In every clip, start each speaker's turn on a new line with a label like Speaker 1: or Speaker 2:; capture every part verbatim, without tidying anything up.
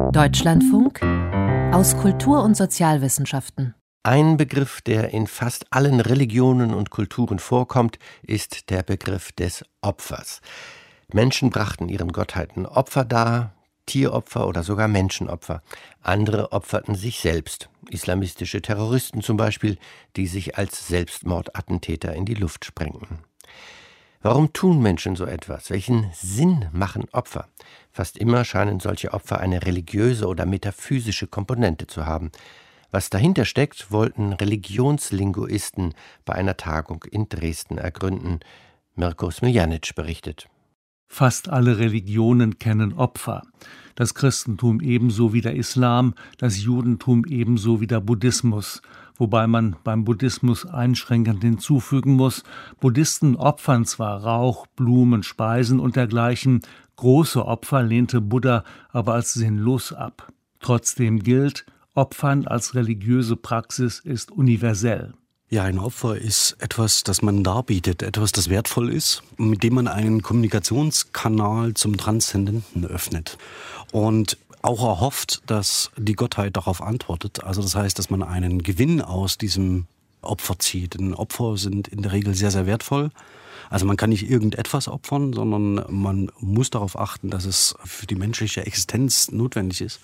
Speaker 1: Deutschlandfunk aus Kultur- und Sozialwissenschaften.
Speaker 2: Ein Begriff, der in fast allen Religionen und Kulturen vorkommt, ist der Begriff des Opfers. Menschen brachten ihren Gottheiten Opfer dar, Tieropfer oder sogar Menschenopfer. Andere opferten sich selbst, islamistische Terroristen zum Beispiel, die sich als Selbstmordattentäter in die Luft sprengten. Warum tun Menschen so etwas? Welchen Sinn machen Opfer? Fast immer scheinen solche Opfer eine religiöse oder metaphysische Komponente zu haben. Was dahinter steckt, wollten Religionslinguisten bei einer Tagung in Dresden ergründen. Mirko Smiljanic berichtet.
Speaker 3: Fast alle Religionen kennen Opfer. Das Christentum ebenso wie der Islam, das Judentum ebenso wie der Buddhismus. Wobei man beim Buddhismus einschränkend hinzufügen muss, Buddhisten opfern zwar Rauch, Blumen, Speisen und dergleichen, große Opfer lehnte Buddha aber als sinnlos ab. Trotzdem gilt, Opfern als religiöse Praxis ist universell.
Speaker 4: Ja, ein Opfer ist etwas, das man darbietet, etwas, das wertvoll ist, mit dem man einen Kommunikationskanal zum Transzendenten öffnet und auch erhofft, dass die Gottheit darauf antwortet. Also das heißt, dass man einen Gewinn aus diesem Opfer zieht. Denn Opfer sind in der Regel sehr, sehr wertvoll. Also man kann nicht irgendetwas opfern, sondern man muss darauf achten, dass es für die menschliche Existenz notwendig ist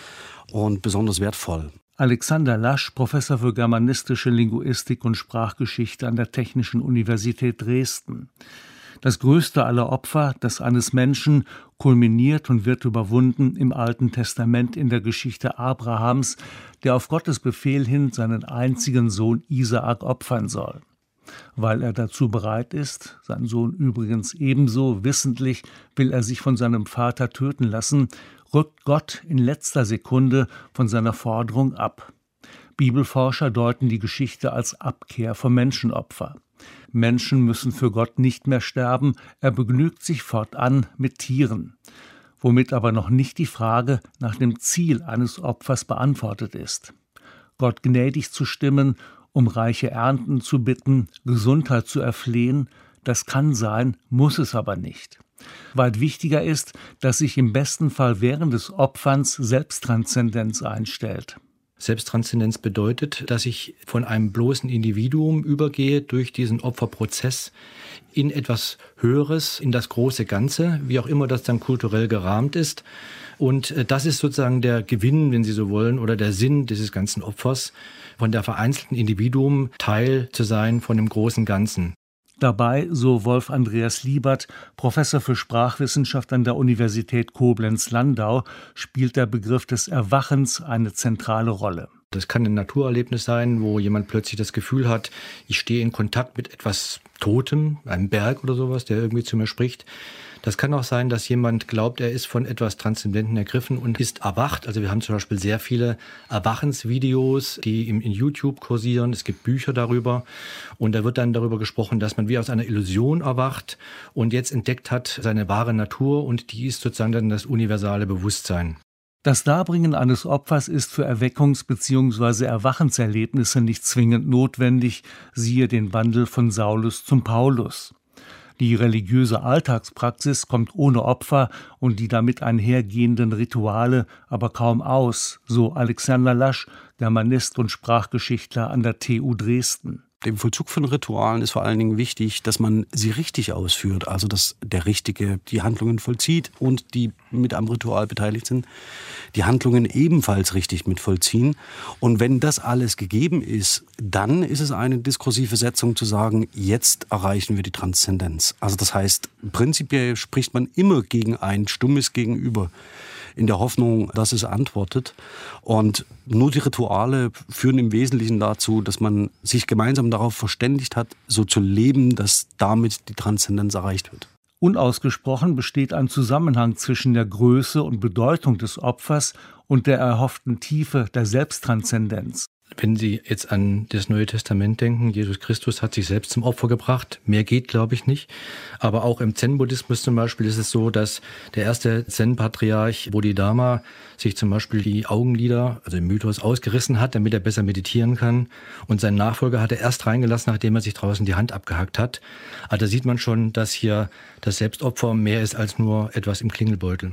Speaker 4: und besonders wertvoll.
Speaker 3: Alexander Lasch, Professor für germanistische Linguistik und Sprachgeschichte an der Technischen Universität Dresden. Das größte aller Opfer, das eines Menschen, kulminiert und wird überwunden im Alten Testament in der Geschichte Abrahams, der auf Gottes Befehl hin seinen einzigen Sohn Isaak opfern soll. Weil er dazu bereit ist, sein Sohn übrigens ebenso wissentlich, will er sich von seinem Vater töten lassen, rückt Gott in letzter Sekunde von seiner Forderung ab. Bibelforscher deuten die Geschichte als Abkehr vom Menschenopfer. Menschen müssen für Gott nicht mehr sterben, er begnügt sich fortan mit Tieren. Womit aber noch nicht die Frage nach dem Ziel eines Opfers beantwortet ist. Gott gnädig zu stimmen, um reiche Ernten zu bitten, Gesundheit zu erflehen, das kann sein, muss es aber nicht. Weit wichtiger ist, dass sich im besten Fall während des Opferns Selbsttranszendenz einstellt.
Speaker 5: Selbsttranszendenz bedeutet, dass ich von einem bloßen Individuum übergehe durch diesen Opferprozess in etwas Höheres, in das große Ganze, wie auch immer das dann kulturell gerahmt ist. Und das ist sozusagen der Gewinn, wenn Sie so wollen, oder der Sinn dieses ganzen Opfers, von der vereinzelten Individuum Teil zu sein von dem großen Ganzen.
Speaker 3: Dabei, so Wolf Andreas Liebert, Professor für Sprachwissenschaft an der Universität Koblenz-Landau, spielt der Begriff des Erwachens eine zentrale Rolle.
Speaker 5: Das kann ein Naturerlebnis sein, wo jemand plötzlich das Gefühl hat, ich stehe in Kontakt mit etwas Totem, einem Berg oder sowas, der irgendwie zu mir spricht. Das kann auch sein, dass jemand glaubt, er ist von etwas Transzendenten ergriffen und ist erwacht. Also wir haben zum Beispiel sehr viele Erwachensvideos, die in YouTube kursieren. Es gibt Bücher darüber. Und da wird dann darüber gesprochen, dass man wie aus einer Illusion erwacht und jetzt entdeckt hat seine wahre Natur. Und die ist sozusagen dann das universale Bewusstsein.
Speaker 3: Das Darbringen eines Opfers ist für Erweckungs- bzw. Erwachenserlebnisse nicht zwingend notwendig, siehe den Wandel von Saulus zum Paulus. Die religiöse Alltagspraxis kommt ohne Opfer und die damit einhergehenden Rituale aber kaum aus, so Alexander Lasch, Germanist und Sprachgeschichtler an der T U Dresden.
Speaker 4: Dem Vollzug von Ritualen ist vor allen Dingen wichtig, dass man sie richtig ausführt, also dass der Richtige die Handlungen vollzieht und die mit am Ritual beteiligt sind, die Handlungen ebenfalls richtig mit vollziehen. Und wenn das alles gegeben ist, dann ist es eine diskursive Setzung zu sagen, jetzt erreichen wir die Transzendenz. Also das heißt, prinzipiell spricht man immer gegen ein stummes Gegenüber, in der Hoffnung, dass es antwortet. Und nur die Rituale führen im Wesentlichen dazu, dass man sich gemeinsam darauf verständigt hat, so zu leben, dass damit die Transzendenz erreicht wird.
Speaker 3: Unausgesprochen besteht ein Zusammenhang zwischen der Größe und Bedeutung des Opfers und der erhofften Tiefe der Selbsttranszendenz.
Speaker 5: Wenn Sie jetzt an das Neue Testament denken, Jesus Christus hat sich selbst zum Opfer gebracht. Mehr geht, glaube ich, nicht. Aber auch im Zen-Buddhismus zum Beispiel ist es so, dass der erste Zen-Patriarch Bodhidharma sich zum Beispiel die Augenlider, also im Mythos, ausgerissen hat, damit er besser meditieren kann. Und seinen Nachfolger hat er erst reingelassen, nachdem er sich draußen die Hand abgehackt hat. Also da sieht man schon, dass hier das Selbstopfer mehr ist als nur etwas im Klingelbeutel.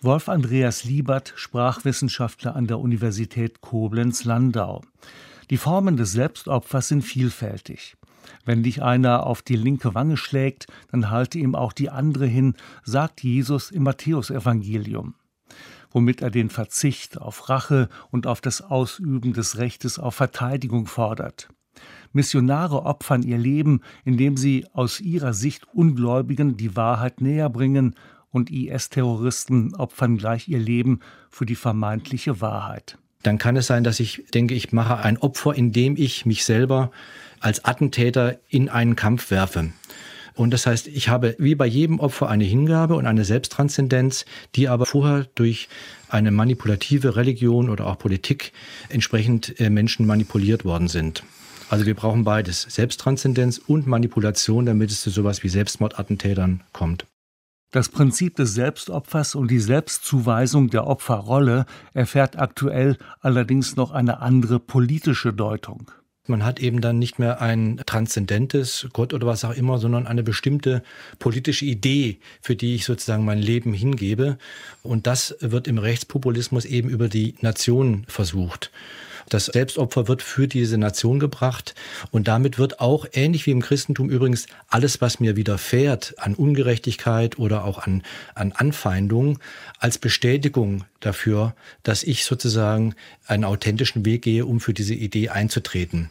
Speaker 3: Wolf Andreas Liebert, Sprachwissenschaftler an der Universität Koblenz-Landau. Die Formen des Selbstopfers sind vielfältig. Wenn dich einer auf die linke Wange schlägt, dann halte ihm auch die andere hin, sagt Jesus im Matthäusevangelium, womit er den Verzicht auf Rache und auf das Ausüben des Rechtes auf Verteidigung fordert. Missionare opfern ihr Leben, indem sie aus ihrer Sicht Ungläubigen die Wahrheit näher bringen, und I S-Terroristen opfern gleich ihr Leben für die vermeintliche Wahrheit.
Speaker 5: Dann kann es sein, dass ich denke, ich mache ein Opfer, indem ich mich selber als Attentäter in einen Kampf werfe. Und das heißt, ich habe wie bei jedem Opfer eine Hingabe und eine Selbsttranszendenz, die aber vorher durch eine manipulative Religion oder auch Politik entsprechend Menschen manipuliert worden sind. Also wir brauchen beides, Selbsttranszendenz und Manipulation, damit es zu sowas wie Selbstmordattentätern kommt.
Speaker 3: Das Prinzip des Selbstopfers und die Selbstzuweisung der Opferrolle erfährt aktuell allerdings noch eine andere politische Deutung.
Speaker 5: Man hat eben dann nicht mehr ein transzendentes Gott oder was auch immer, sondern eine bestimmte politische Idee, für die ich sozusagen mein Leben hingebe. Und das wird im Rechtspopulismus eben über die Nation versucht. Das Selbstopfer wird für diese Nation gebracht und damit wird auch, ähnlich wie im Christentum übrigens, alles, was mir widerfährt an Ungerechtigkeit oder auch an, an Anfeindung, als Bestätigung dafür, dass ich sozusagen einen authentischen Weg gehe, um für diese Idee einzutreten.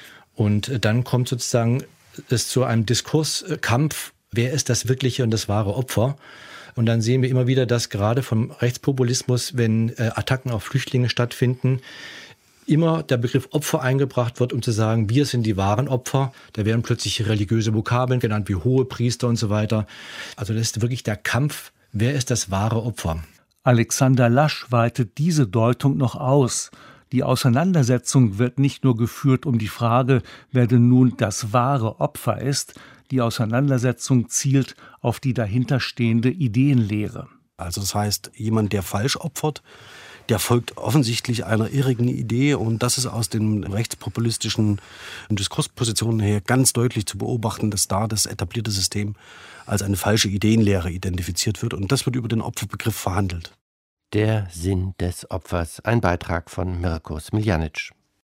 Speaker 5: Und dann kommt sozusagen es zu einem Diskurskampf, wer ist das wirkliche und das wahre Opfer? Und dann sehen wir immer wieder, dass gerade vom Rechtspopulismus, wenn äh, Attacken auf Flüchtlinge stattfinden, immer der Begriff Opfer eingebracht wird, um zu sagen, wir sind die wahren Opfer. Da werden plötzlich religiöse Vokabeln genannt, wie Hohepriester und so weiter. Also das ist wirklich der Kampf, wer ist das wahre Opfer?
Speaker 3: Alexander Lasch weitet diese Deutung noch aus. Die Auseinandersetzung wird nicht nur geführt um die Frage, wer denn nun das wahre Opfer ist. Die Auseinandersetzung zielt auf die dahinterstehende Ideenlehre.
Speaker 4: Also das heißt, jemand, der falsch opfert, der folgt offensichtlich einer irrigen Idee und das ist aus den rechtspopulistischen Diskurspositionen her ganz deutlich zu beobachten, dass da das etablierte System als eine falsche Ideenlehre identifiziert wird und das wird über den Opferbegriff verhandelt.
Speaker 2: Der Sinn des Opfers, ein Beitrag von Mirko Smiljanic.